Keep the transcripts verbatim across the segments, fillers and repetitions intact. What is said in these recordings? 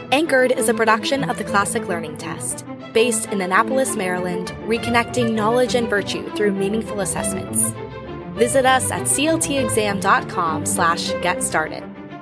Anchored is a production of the Classic Learning Test, based in Annapolis, Maryland, reconnecting knowledge and virtue through meaningful assessments. Visit us at cltexam.com slash get started.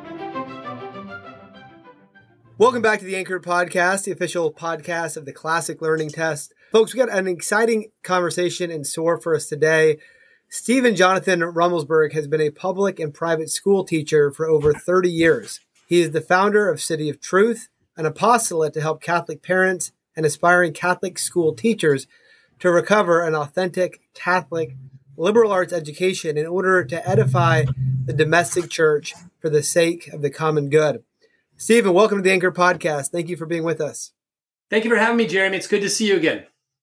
Welcome back to the Anchored Podcast, the official podcast of the Classic Learning Test. Folks, we got an exciting conversation in store for us today. Stephen Jonathan Rummelsburg has been a public and private school teacher for over thirty years. He is the founder of City of Truth, an apostolate to help Catholic parents and aspiring Catholic school teachers to recover an authentic Catholic liberal arts education in order to edify the domestic church for the sake of the common good. Stephen, welcome to the Anchor Podcast. Thank you for being with us. Thank you for having me, Jeremy. It's good to see you again.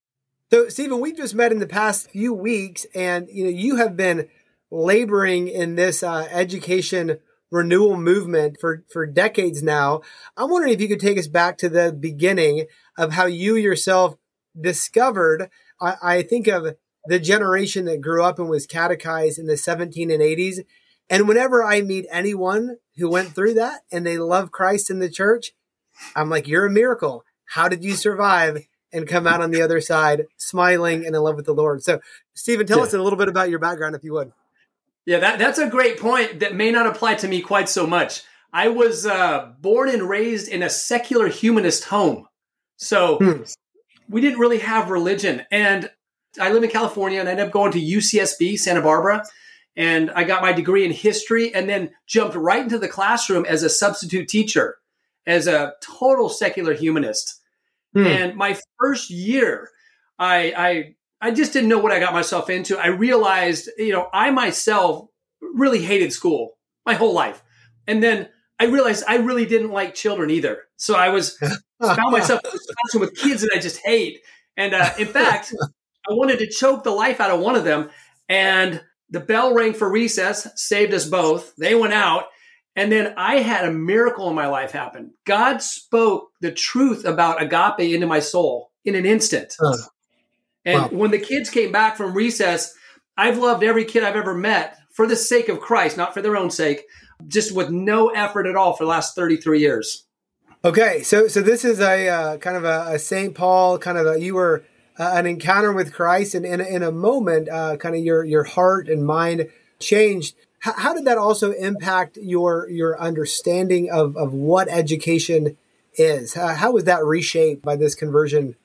So, Stephen, we've just met in the past few weeks, and you know you have been laboring in this uh, education renewal movement for, for decades now. I'm wondering if you could take us back to the beginning of how you yourself discovered, I, I think of the generation that grew up and was catechized in the seventeen and eighties. And whenever I meet anyone who went through that and they love Christ in the church, I'm like, you're a miracle. How did you survive and come out on the other side smiling and in love with the Lord? So, Stephen, tell yeah. us a little bit about your background, if you would. Yeah, that, that's a great point that may not apply to me quite so much. I was uh, born and raised in a secular humanist home. So hmm. we didn't really have religion. And I live in California and I ended up going to U C S B, Santa Barbara. And I got my degree in history and then jumped right into the classroom as a substitute teacher, as a total secular humanist. Hmm. And my first year, I, I I just didn't know what I got myself into. I realized, you know, I myself really hated school my whole life. And then I realized I really didn't like children either. So I was found myself in this classroom with kids that I just hate. And uh, in fact, I wanted to choke the life out of one of them. And the bell rang for recess, saved us both. They went out. And then I had a miracle in my life happen. God spoke the truth about agape into my soul in an instant. Uh. And wow. when the kids came back from recess, I've loved every kid I've ever met for the sake of Christ, not for their own sake, just with no effort at all for the last thirty-three years. Okay, so so this is a uh, kind of a, a Saint Paul, kind of a, you were uh, an encounter with Christ, and in, in a moment, uh, kind of your your heart and mind changed. H- how did that also impact your your understanding of, of what education is? Uh, how was that reshaped by this conversion?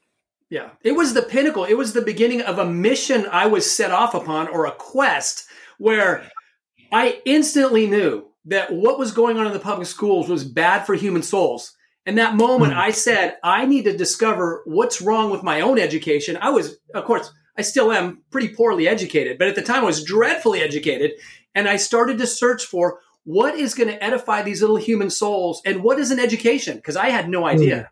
Yeah, it was the pinnacle. It was the beginning of a mission I was set off upon, or a quest, where I instantly knew that what was going on in the public schools was bad for human souls. And that moment I said, I need to discover what's wrong with my own education. I was, of course, I still am pretty poorly educated, but at the time I was dreadfully educated. And I started to search for what is going to edify these little human souls and what is an education? Because I had no idea.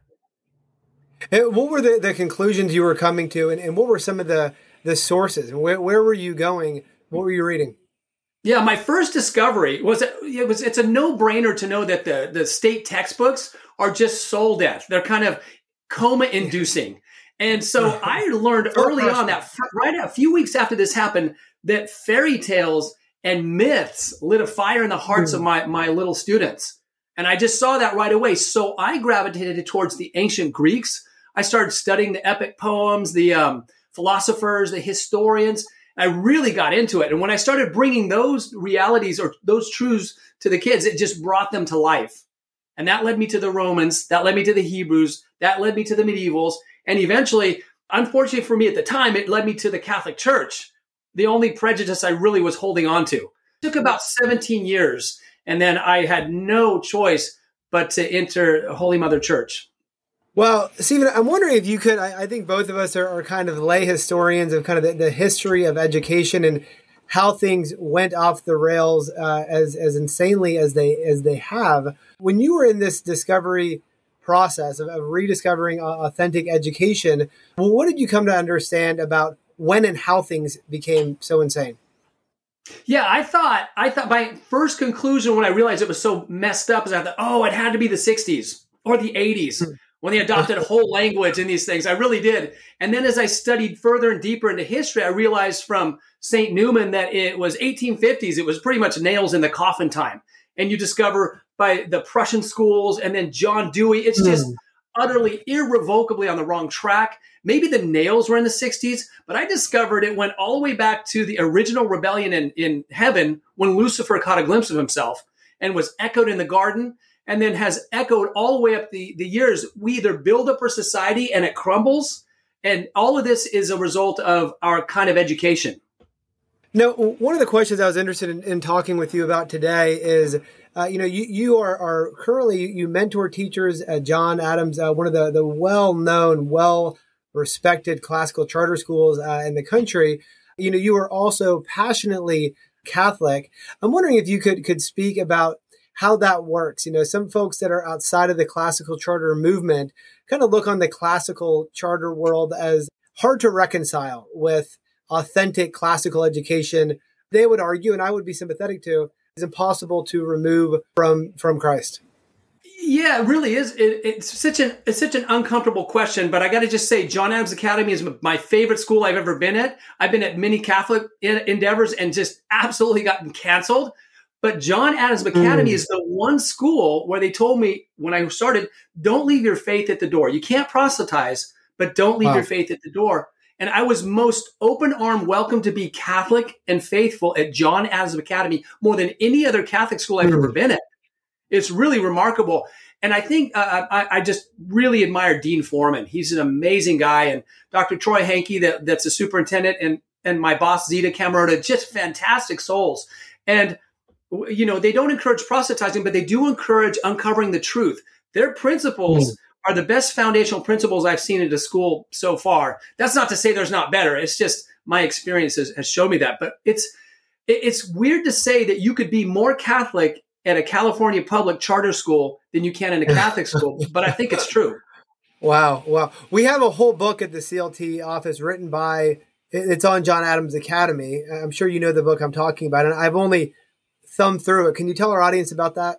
And what were the, the conclusions you were coming to, and, and what were some of the, the sources? Where, where were you going? What were you reading? Yeah, my first discovery was, it was it's a no-brainer to know that the, the state textbooks are just soul death. They're kind of coma-inducing. And so I learned early on that, right a few weeks after this happened, that fairy tales and myths lit a fire in the hearts of my, my little students. And I just saw that right away. So I gravitated towards the ancient Greeks. I started studying the epic poems, the um, philosophers, the historians. I really got into it. And when I started bringing those realities or those truths to the kids, it just brought them to life. And that led me to the Romans. That led me to the Hebrews. That led me to the medievals. And eventually, unfortunately for me at the time, it led me to the Catholic Church, the only prejudice I really was holding on to. It took about seventeen years. And then I had no choice but to enter Holy Mother Church. Well, Stephen, I'm wondering if you could, I, I think both of us are, are kind of lay historians of kind of the, the history of education and how things went off the rails uh, as, as insanely as they as they have. When you were in this discovery process of, of rediscovering uh, authentic education, well, what did you come to understand about when and how things became so insane? Yeah, I thought, I thought my first conclusion when I realized it was so messed up is I thought, oh, it had to be the sixties or the eighties. When they adopted a whole language in these things. I really did. And then as I studied further and deeper into history, I realized from Saint Newman that it was eighteen fifties. It was pretty much nails in the coffin time. and you discover by the Prussian schools and then John Dewey, it's just mm. utterly irrevocably on the wrong track. Maybe the Nails were in the sixties, but I discovered it went all the way back to the original rebellion in, in heaven when Lucifer caught a glimpse of himself and was echoed in the garden and then has echoed all the way up the, the years. We either build up our society and it crumbles, and all of this is a result of our kind of education. Now, one of the questions I was interested in, in talking with you about today is, uh, you know, you, you are, are currently, you mentor teachers at John Adams, uh, one of the, the well-known, well-respected classical charter schools uh, in the country. You know, you are also passionately Catholic. I'm wondering if you could, could speak about how that works. You know, some folks that are outside of the classical charter movement kind of look on the classical charter world as hard to reconcile with authentic classical education. They would argue, and I would be sympathetic to, is impossible to remove from from Christ. Yeah, it really is. It, it's such an it's such an uncomfortable question, but I got to just say, John Adams Academy is my favorite school I've ever been at. I've been at many Catholic endeavors and just absolutely gotten canceled. But John Adams Academy mm. is the one school where they told me when I started, don't leave your faith at the door. You can't proselytize, but don't leave wow. your faith at the door. And I was most open arm welcome to be Catholic and faithful at John Adams Academy more than any other Catholic school I've mm. ever been at. It's really remarkable. And I think uh, I, I just really admire Dean Foreman. He's an amazing guy. And Doctor Troy Hankey, that, that's a superintendent, and, and my boss, Zita Camerota, just fantastic souls. And, you know, they don't encourage proselytizing, but they do encourage uncovering the truth. Their principles mm. are the best foundational principles I've seen at a school so far. That's not to say there's not better. It's just my experience has, has shown me that. But it's it, it's weird to say that you could be more Catholic at a California public charter school than you can in a Catholic school. But I think it's true. Wow. Wow. We have a whole book at the C L T office written by, it's on John Adams Academy. I'm sure you know the book I'm talking about, and I've only thumbed through it. Can you tell our audience about that?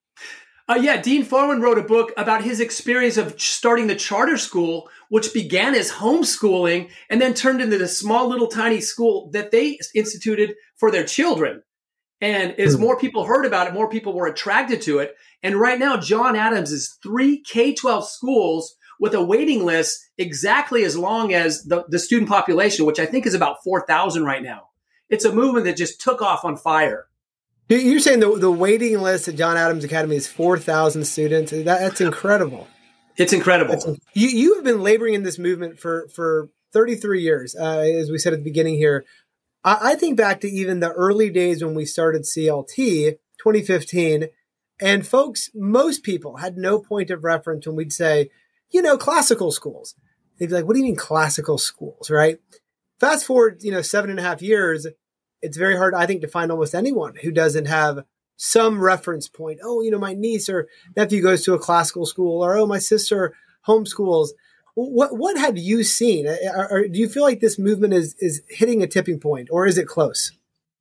Uh, yeah, Dean Foreman wrote a book about his experience of starting the charter school, which began as homeschooling and then turned into the small little tiny school that they instituted for their children. And as more people heard about it, more people were attracted to it. And right now, John Adams is three K twelve schools with a waiting list exactly as long as the, the student population, which I think is about four thousand right now. It's a movement that just took off on fire. You're saying the, the waiting list at John Adams Academy is four thousand students? That, that's incredible. It's incredible. That's, you, you have been laboring in this movement for, for thirty-three years, uh, as we said at the beginning here. I think back to even the early days when we started C L T, twenty fifteen, and folks, most people had no point of reference when we'd say, you know, classical schools. They'd be like, what do you mean classical schools, right? Fast forward, you know, seven and a half years, it's very hard, I think, to find almost anyone who doesn't have some reference point. Oh, you know, my niece or nephew goes to a classical school, or, oh, my sister homeschools. What what have you seen? Or, or do you feel like this movement is is hitting a tipping point, or is it close?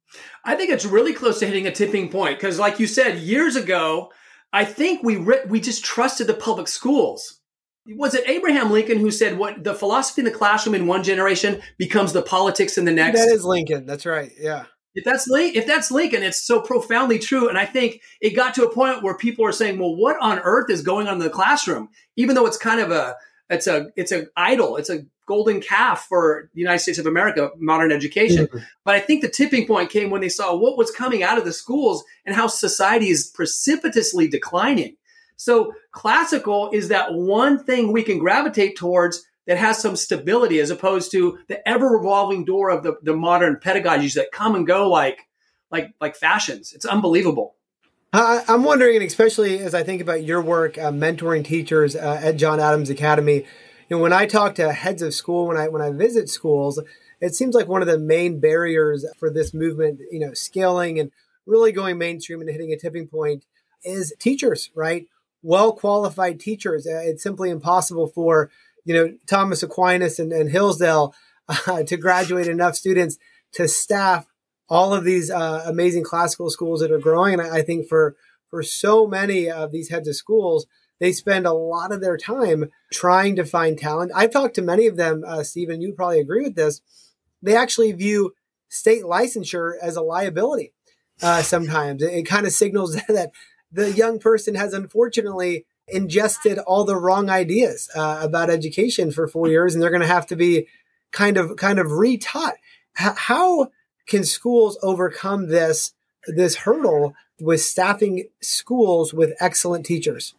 I think it's really close to hitting a tipping point because, like you said, years ago, I think we re- we just trusted the public schools. Was it Abraham Lincoln who said, "What the philosophy in the classroom in one generation becomes the politics in the next"? That is Lincoln. That's right. Yeah. If that's if that's Lincoln, it's so profoundly true. And I think it got to a point where people are saying, "Well, what on earth is going on in the classroom?" Even though it's kind of a It's a it's an idol. It's a golden calf for the United States of America, modern education. Mm-hmm. But I think the tipping point came when they saw what was coming out of the schools and how society is precipitously declining. So classical is that one thing we can gravitate towards that has some stability, as opposed to the ever-revolving door of the, the modern pedagogies that come and go like like like fashions. It's unbelievable. I, I'm wondering, and especially as I think about your work uh, mentoring teachers uh, at John Adams Academy, you know, when I talk to heads of school, when I when I visit schools, it seems like one of the main barriers for this movement, you know, scaling and really going mainstream and hitting a tipping point is teachers, right? Well-qualified teachers. Uh, it's simply impossible for, you know, Thomas Aquinas and, and Hillsdale uh, to graduate enough students to staff all of these uh, amazing classical schools that are growing. And I think for, for so many of these heads of schools, they spend a lot of their time trying to find talent. I've talked to many of them, uh, Stephen, you probably agree with this. They actually view state licensure as a liability. uh, sometimes. It, it kind of signals that the young person has unfortunately ingested all the wrong ideas uh, about education for four years, and they're going to have to be kind of kind of retaught. H- how can schools overcome this this hurdle with staffing schools with excellent teachers?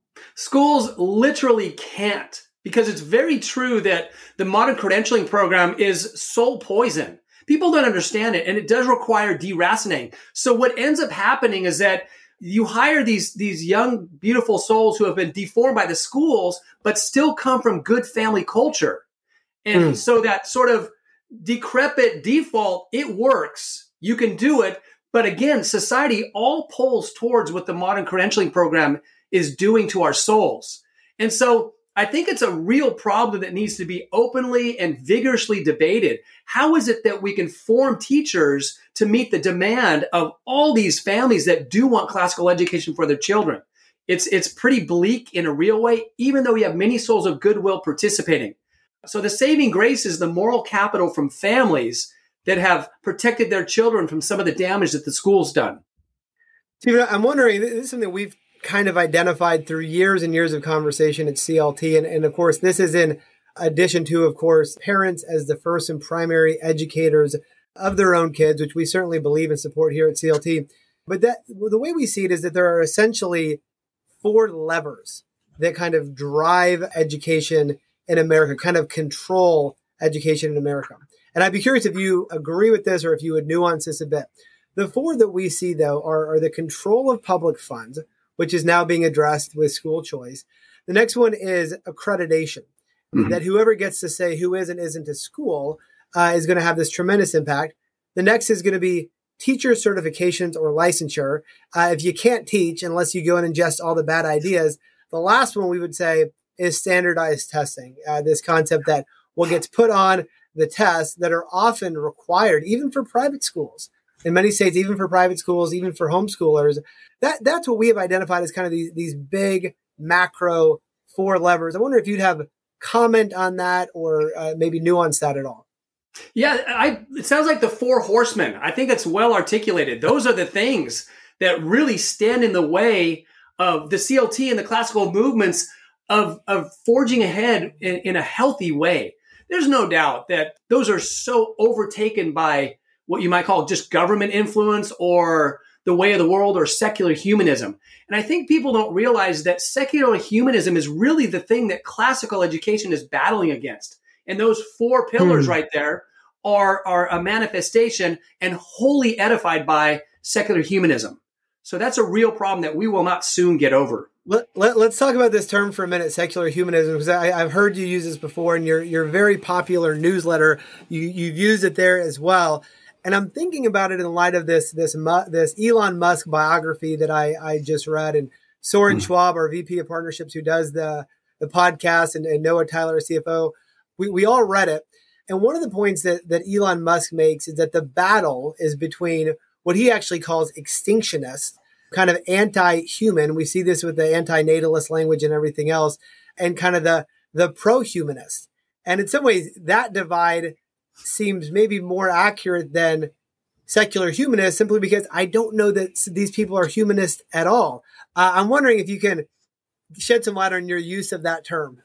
Schools literally can't, because it's very true that the modern credentialing program is soul poison. People don't understand it, and it does require deracining. So what ends up happening is that you hire these, these young, beautiful souls who have been deformed by the schools, but still come from good family culture. And mm. so that sort of decrepit default, it works. You can do it. But again, society all pulls towards what the modern credentialing program is doing to our souls. And so I think it's a real problem that needs to be openly and vigorously debated. How is it that we can form teachers to meet the demand of all these families that do want classical education for their children? It's, it's pretty bleak in a real way, even though we have many souls of goodwill participating. So the saving grace is the moral capital from families that have protected their children from some of the damage that the school's done. Stephen, I'm wondering, this is something we've kind of identified through years and years of conversation at C L T. And, and of course, this is in addition to, of course, parents as the first and primary educators of their own kids, which we certainly believe and support here at C L T. But that the way we see it is that there are essentially four levers that kind of drive education in America, kind of control education in America. And I'd be curious if you agree with this or if you would nuance this a bit. The four that we see, though, are, are the control of public funds, which is now being addressed with school choice. The next one is accreditation, mm-hmm. that whoever gets to say who is and isn't a school uh, is going to have this tremendous impact. The next is going to be teacher certifications or licensure. Uh, if you can't teach unless you go and ingest all the bad ideas. The last one we would say is standardized testing, uh, this concept that what gets put on the tests that are often required, even for private schools. In many states, even for private schools, even for homeschoolers, that, that's what we have identified as kind of these, these big macro four levers. I wonder if you'd have comment on that or uh, maybe nuance that at all. Yeah, I, it sounds like the four horsemen. I think it's well articulated. Those are the things that really stand in the way of the C L T and the classical movements of, of forging ahead in, in a healthy way. There's no doubt that those are so overtaken by what you might call just government influence or the way of the world or secular humanism. And I think people don't realize that secular humanism is really the thing that classical education is battling against. And those four pillars hmm. right there are, are a manifestation and wholly edified by secular humanism. So that's a real problem that we will not soon get over. Let, let, let's talk about this term for a minute, secular humanism, because I, I've heard you use this before in your, your very popular newsletter. You, you've used it there as well. And I'm thinking about it in light of this this this Elon Musk biography that I, I just read. And Soren mm. Schwab, our V P of Partnerships, who does the, the podcast, and, and Noah Tyler, C F O, we, we all read it. And one of the points that, that Elon Musk makes is that the battle is between what he actually calls extinctionists, kind of anti-human. We see this with the anti-natalist language and everything else, and kind of the, the pro-humanist. And in some ways, that divide seems maybe more accurate than secular humanists, simply because I don't know that these people are humanist at all. Uh, I'm wondering if you can shed some light on your use of that term.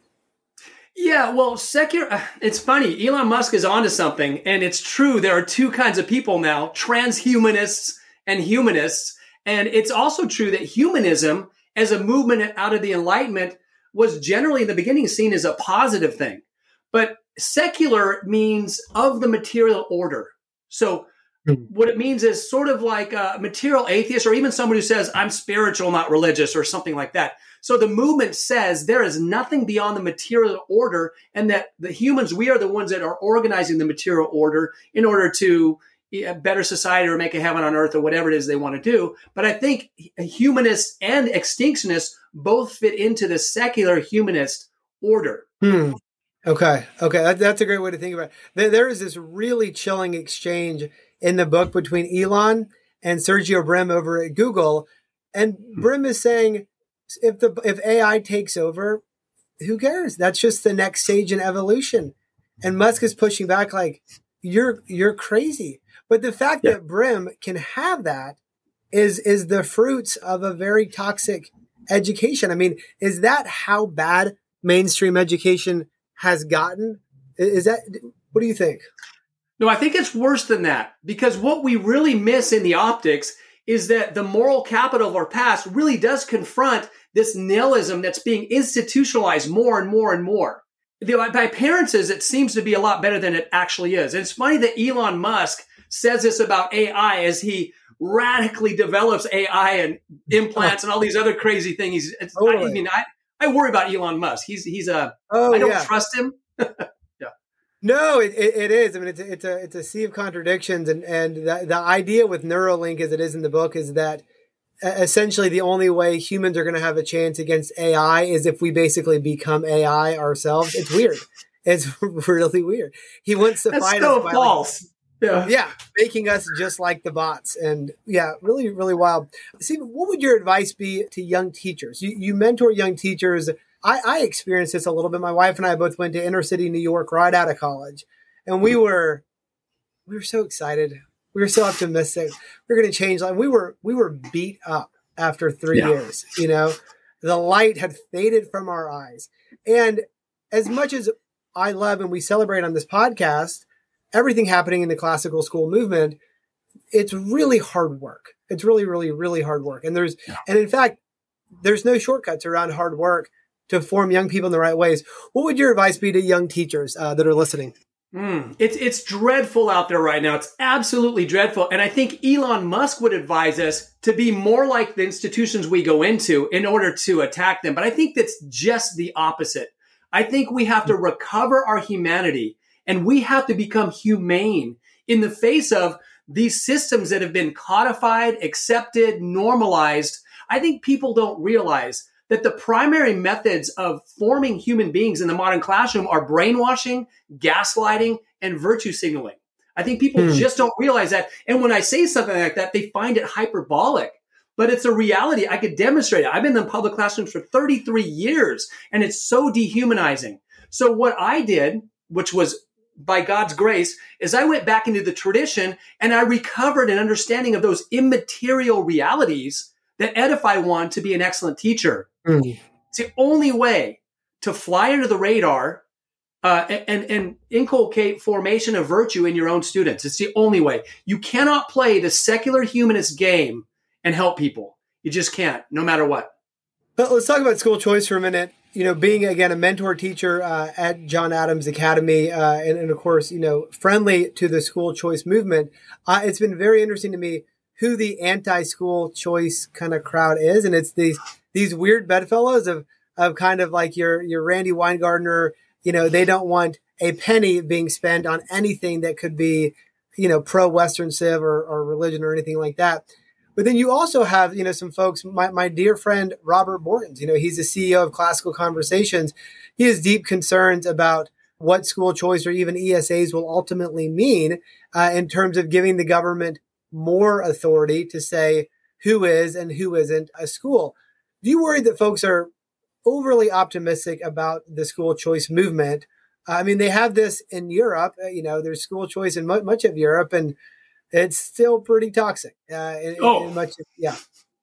Yeah, well, secular, it's funny. Elon Musk is onto something, and it's true. There are two kinds of people now, transhumanists and humanists. And it's also true that humanism as a movement out of the Enlightenment was generally in the beginning seen as a positive thing. But secular means of the material order. So what it means is sort of like a material atheist, or even someone who says, I'm spiritual, not religious, or something like that. So the movement says there is nothing beyond the material order, and that the humans, we are the ones that are organizing the material order in order to a better society or make a heaven on earth or whatever it is they want to do. But I think humanists and extinctionists both fit into the secular humanist order. Hmm. Okay. Okay. That, that's a great way to think about it. There, there is this really chilling exchange in the book between Elon and Sergey Brin over at Google. And Brin is saying, if the if A I takes over, who cares? That's just the next stage in evolution. And Musk is pushing back like, you're you're crazy. But the fact yeah. that Brin can have that is is the fruits of a very toxic education. I mean, is that how bad mainstream education has gotten? Is that, what do you think? No, I think it's worse than that, because what we really miss in the optics is that the moral capital of our past really does confront this nihilism that's being institutionalized more and more and more. By appearances, it seems to be a lot better than it actually is. And it's funny that Elon Musk says this about A I as he radically develops A I and implants and all these other crazy things. It's, Totally. I, I mean, I, I worry about Elon Musk. He's he's a Oh, I don't yeah. trust him. No, it, it, it is. I mean, it's a, it's a it's a sea of contradictions, and and the the idea with Neuralink, as it is in the book, is that essentially the only way humans are going to have a chance against A I is if we basically become A I ourselves. It's weird. It's really weird. He wants to That's fight so us by, false. like, Yeah. yeah, making us just like the bots, and yeah, really, really wild. Stephen, what would your advice be to young teachers? You you mentor young teachers. I, I experienced this a little bit. My wife and I both went to inner city New York right out of college, and we were we were so excited. We were so optimistic. We were going to change life. We were we were beat up after three Yeah. years. You know, the light had faded from our eyes. And as much as I love and we celebrate on this podcast everything happening in the classical school movement, it's really hard work. It's really, really, really hard work. And there's Yeah. and in fact, there's no shortcuts around hard work to form young people in the right ways. What would your advice be to young teachers uh, that are listening? Mm, it's it's dreadful out there right now. It's absolutely dreadful. And I think Elon Musk would advise us to be more like the institutions we go into in order to attack them. But I think that's just the opposite. I think we have to recover our humanity, and we have to become humane in the face of these systems that have been codified, accepted, normalized. I think people don't realize that the primary methods of forming human beings in the modern classroom are brainwashing, gaslighting, and virtue signaling. I think people Hmm. just don't realize that. And when I say something like that, they find it hyperbolic. But it's a reality. I could demonstrate it. I've been in public classrooms for thirty-three years, and it's so dehumanizing. So what I did, which was by God's grace, is I went back into the tradition and I recovered an understanding of those immaterial realities that edify one to be an excellent teacher. Mm. It's the only way to fly under the radar uh, and, and inculcate formation of virtue in your own students. It's the only way. You cannot play the secular humanist game and help people. You just can't, no matter what. But let's talk about school choice for a minute. You know, being, again, a mentor teacher uh, at John Adams Academy uh, and, and, of course, you know, friendly to the school choice movement, uh, it's been very interesting to me who the anti-school choice kind of crowd is. And it's these these weird bedfellows of of kind of like your your Randy Weingartner. You know, they don't want a penny being spent on anything that could be, you know, pro-Western civ or, or religion or anything like that. But then you also have, you know, some folks, my, my dear friend, Robert Bortons, you know, he's the C E O of Classical Conversations. He has deep concerns about what school choice or even E S As will ultimately mean uh, in terms of giving the government more authority to say who is and who isn't a school. Do you worry that folks are overly optimistic about the school choice movement? I mean, they have this in Europe, you know, there's school choice in mu- much of Europe, and it's still pretty toxic. Uh, in, Oh. in much, yeah.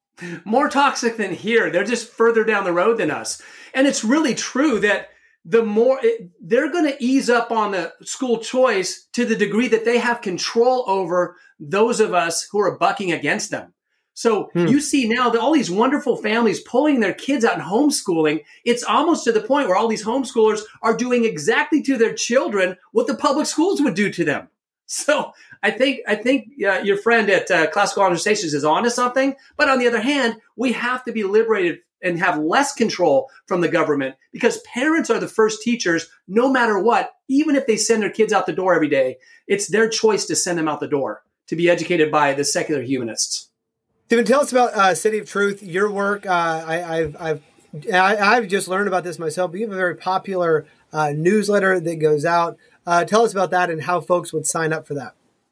More toxic than here. They're just further down the road than us. And it's really true that the more it, they're going to ease up on the school choice to the degree that they have control over those of us who are bucking against them. So Hmm. you see now that all these wonderful families pulling their kids out and homeschooling, it's almost to the point where all these homeschoolers are doing exactly to their children what the public schools would do to them. So I think I think uh, your friend at uh, Classical Conversations is onto something. But on the other hand, we have to be liberated and have less control from the government, because parents are the first teachers, no matter what. Even if they send their kids out the door every day, it's their choice to send them out the door to be educated by the secular humanists. Stephen, tell us about uh, City of Truth, your work. Uh, I, I've I've I, I've just learned about this myself, but you have a very popular uh, newsletter that goes out. Uh, tell us about that and how folks would sign up for that.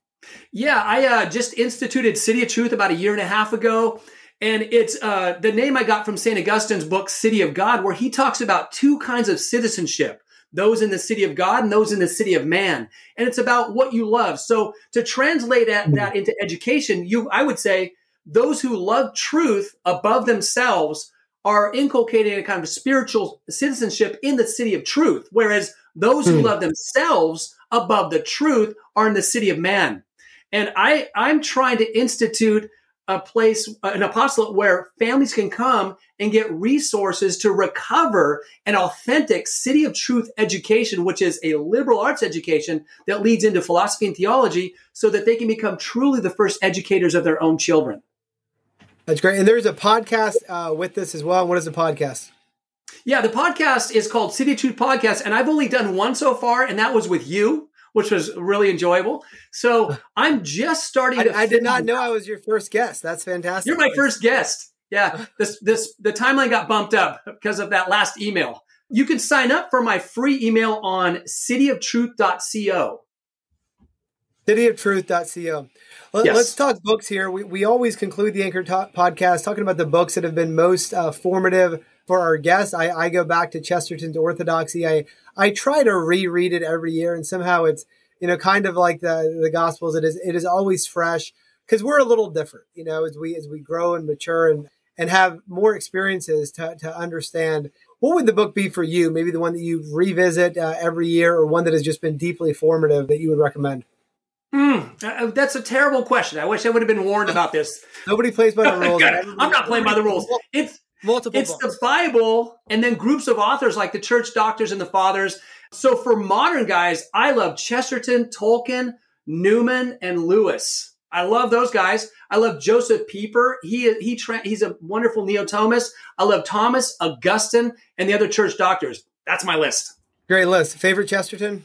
Yeah, I uh, just instituted City of Truth about a year and a half ago. And it's uh, the name I got from Saint Augustine's book, City of God, where he talks about two kinds of citizenship, those in the city of God and those in the city of man. And it's about what you love. So to translate that, that into education, you, I would say those who love truth above themselves are inculcating a kind of spiritual citizenship in the city of truth, whereas those who mm. love themselves above the truth are in the city of man. And I, I'm trying to institute a place, an apostolate where families can come and get resources to recover an authentic city of truth education, which is a liberal arts education that leads into philosophy and theology, so that they can become truly the first educators of their own children. That's great. And there's a podcast uh, with this as well. What is the podcast? Yeah, the podcast is called City of Truth Podcast, and I've only done one so far, and that was with you, which was really enjoyable. So I'm just starting to... I, I did not know I was your first guest. That's fantastic. You're my first guest. Yeah, this this the timeline got bumped up because of that last email. You can sign up for my free email on city of truth dot co. city of truth dot co. Let, yes. Let's talk books here. We we always conclude the Anchor Talk podcast talking about the books that have been most uh, formative for our guests. I, I go back to Chesterton's Orthodoxy. I I try to reread it every year, and somehow it's, you know, kind of like the the Gospels. It is it is always fresh because we're a little different, you know, as we as we grow and mature and and have more experiences to to understand. What would the book be for you? Maybe the one that you revisit uh, every year, or one that has just been deeply formative that you would recommend? Mm, uh, that's a terrible question. I wish I would have been warned about this. Nobody plays by the rules. I'm not playing by the rules. It's multiple. It's books. The Bible, and then groups of authors like the church doctors and the fathers. So for modern guys, I love Chesterton, Tolkien, Newman, and Lewis. I love those guys. I love Joseph Pieper. He he tra- he's a wonderful neo-Thomist. I love Thomas, Augustine, and the other church doctors. That's my list. Great list. Favorite Chesterton?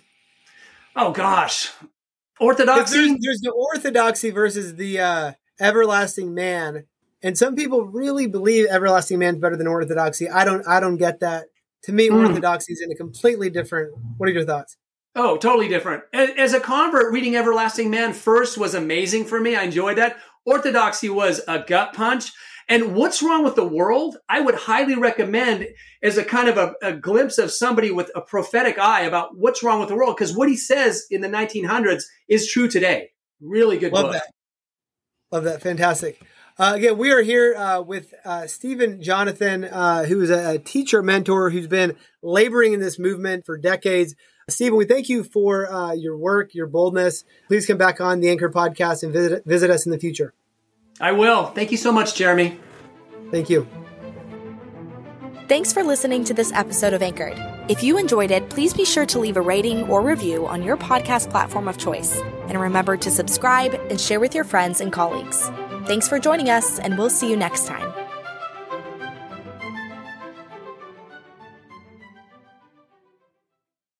Oh gosh, Orthodoxy. There's, there's the Orthodoxy versus the uh, Everlasting Man, and some people really believe Everlasting Man's better than Orthodoxy. I don't. I don't get that. To me, mm. Orthodoxy is in a completely different. What are your thoughts? Oh, totally different. As a convert, reading Everlasting Man first was amazing for me. I enjoyed that. Orthodoxy was a gut punch. And What's Wrong with the World, I would highly recommend as a kind of a, a glimpse of somebody with a prophetic eye about what's wrong with the world. Because what he says in the nineteen hundreds is true today. Really good Love book. That. Love that. Fantastic. Uh, again, we are here uh, with uh, Stephen Jonathan, uh, who is a, a teacher mentor who's been laboring in this movement for decades. Stephen, we thank you for uh, your work, your boldness. Please come back on the Anchor podcast and visit visit us in the future. I will. Thank you so much, Jeremy. Thank you. Thanks for listening to this episode of Anchored. If you enjoyed it, please be sure to leave a rating or review on your podcast platform of choice. And remember to subscribe and share with your friends and colleagues. Thanks for joining us, and we'll see you next time.